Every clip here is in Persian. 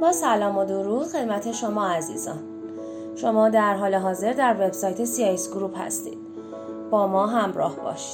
با سلام و درود خدمت شما عزیزان. شما در حال حاضر در وبسایت CIS گروپ هستید. با ما همراه باشید.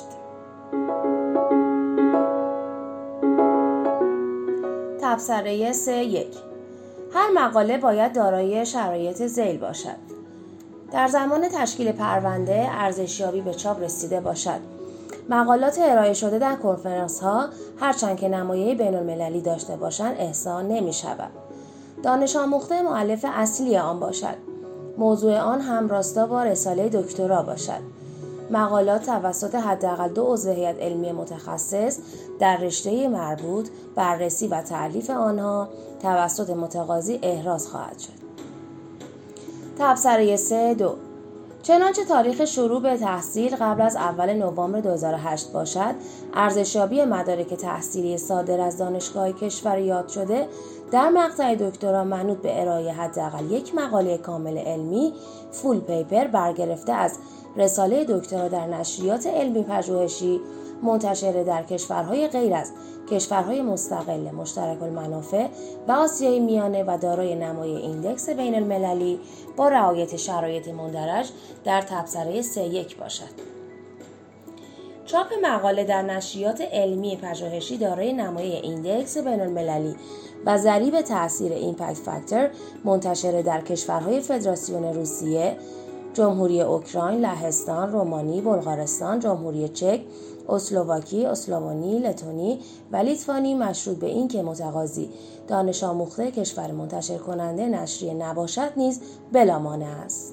تبصره 3.1 هر مقاله باید دارای شرایط ذیل باشد. در زمان تشکیل پرونده ارزشیابی به چاپ رسیده باشد. مقالات ارائه شده در کنفرانس ها هرچند که نمایه بین المللی داشته باشند احسان نمی شود. دانش آموخته مؤلف اصلی آن باشد. موضوع آن هم راستا با رساله دکترا باشد. مقالات توسط حداقل 2 عضو هیئت علمی متخصص در رشته مربوط بررسی و تألیف آنها توسط متقاضی احراز خواهد شد. تبصره 3.2 چنانچه تاریخ شروع به تحصیل قبل از اول نوامبر 2008 باشد، ارزشیابی مدارک تحصیلی صادر از دانشگاه کشور یاد شده در مقطع دکترا منوط به ارائه حداقل 1 مقاله کامل علمی فول پیپر برگرفته از رساله دکترا در نشریات علمی پژوهشی منتشر در کشورهای غیر از کشورهای مستقل مشترک المنافع و آسیای میانه و دارای نمای ایندکس بین المللی با رعایت شرایط مندرج در تبصره 3.1 باشد. چاپ مقاله در نشریات علمی پژوهشی دارای نمای ایندکس بین المللی و ضریب تأثیر ایمپکت فاکتور منتشر در کشورهای فدراسیون روسیه، جمهوری اوکراین، لهستان، رومانی، بلغارستان، جمهوری چک، اسلواکی، اسلوونی، لتونی و لیتوانی مشروط به این که متقاضی دانش آموخته کشور منتشر کننده نشریه نباشد نیز بلا مانع است.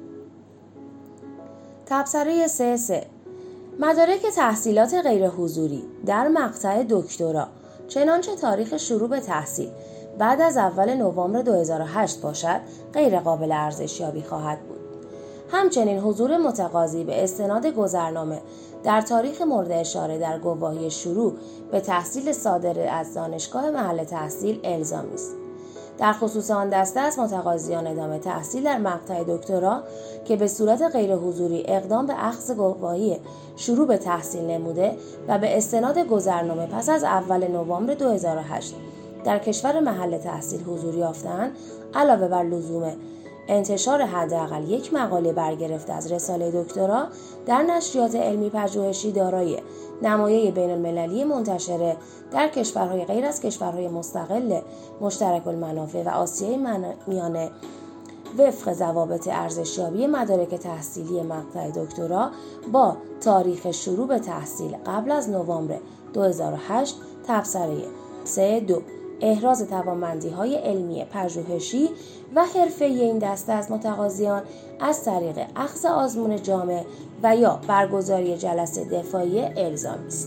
تبصره 3.3 مدارک تحصیلات غیر حضوری در مقطع دکترا چنانچه تاریخ شروع به تحصیل بعد از اول نوامبر 2008 باشد غیر قابل ارزشیابی خواهد بود. همچنین حضور متقاضی به استناد گذرنامه در تاریخ مورد اشاره در گواهی شروع به تحصیل صادر از دانشگاه محل تحصیل الزامی است. در خصوص آن دسته از متقاضیان ادامه تحصیل در مقطع دکترا که به صورت غیر حضوری اقدام به اخذ گواهی شروع به تحصیل نموده و به استناد گذرنامه پس از اول نوامبر 2008 در کشور محل تحصیل حضور یافتند، علاوه بر لزوم انتشار حداقل 1 مقاله برگرفته از رساله دکترا در نشریات علمی پژوهشی دارای نمایه بین المللی منتشره در کشورهای غیر از کشورهای مستقل مشترک المنافع و آسیای میانه وفق ضوابط ارزشیابی مدارک تحصیلی مقطع دکترا با تاریخ شروع به تحصیل قبل از نوامبر 2008 تبصره 3.2 احراز توانمندی‌های علمی پژوهشی و حرفه‌ای این دسته از متقاضیان از طریق اخذ آزمون جامع و یا برگزاری جلسه دفاعی الزامی است.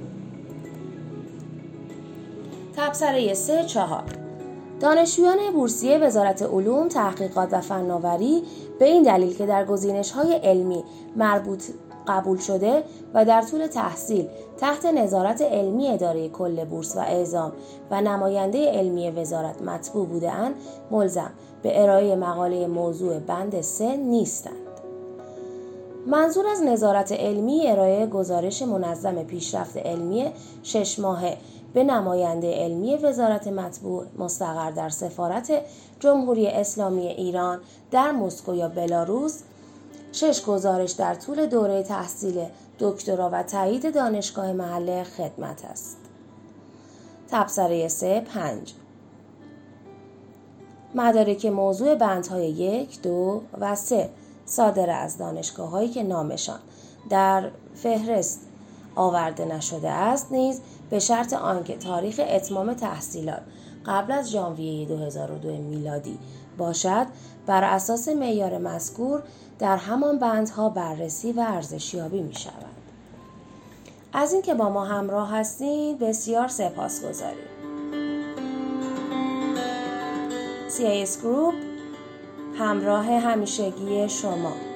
تبصره 3.4 دانشجویان بورسیه وزارت علوم، تحقیقات و فناوری به این دلیل که در گزینش‌های علمی مربوط قبول شده و در طول تحصیل تحت نظارت علمی اداره کل بورس و اعزام و نماینده علمی وزارت مطبوع بوده‌اند، ملزم به ارائه مقاله موضوع بند 3 نیستند. منظور از نظارت علمی ارائه گزارش منظم پیشرفت علمی 6 ماهه به نماینده علمی وزارت مطبوع مستقر در سفارت جمهوری اسلامی ایران در مسکو یا بلاروس، 6 گزارش در طول دوره تحصیل دکترا و تایید دانشگاه محل خدمت است. تبصره 3.5 مدارک موضوع بندهای 1، 2 و 3 صادر از دانشگاه‌هایی که نامشان در فهرست آورده نشده است نیز به شرط آنکه تاریخ اتمام تحصیلات قبل از ژانویه 2002 میلادی باشد بر اساس معیار مذکور در همان بندها بررسی و ارزشیابی می شود. از اینکه با ما همراه هستید بسیار سپاسگزاریم. CIS گروپ همراه همیشگی شما.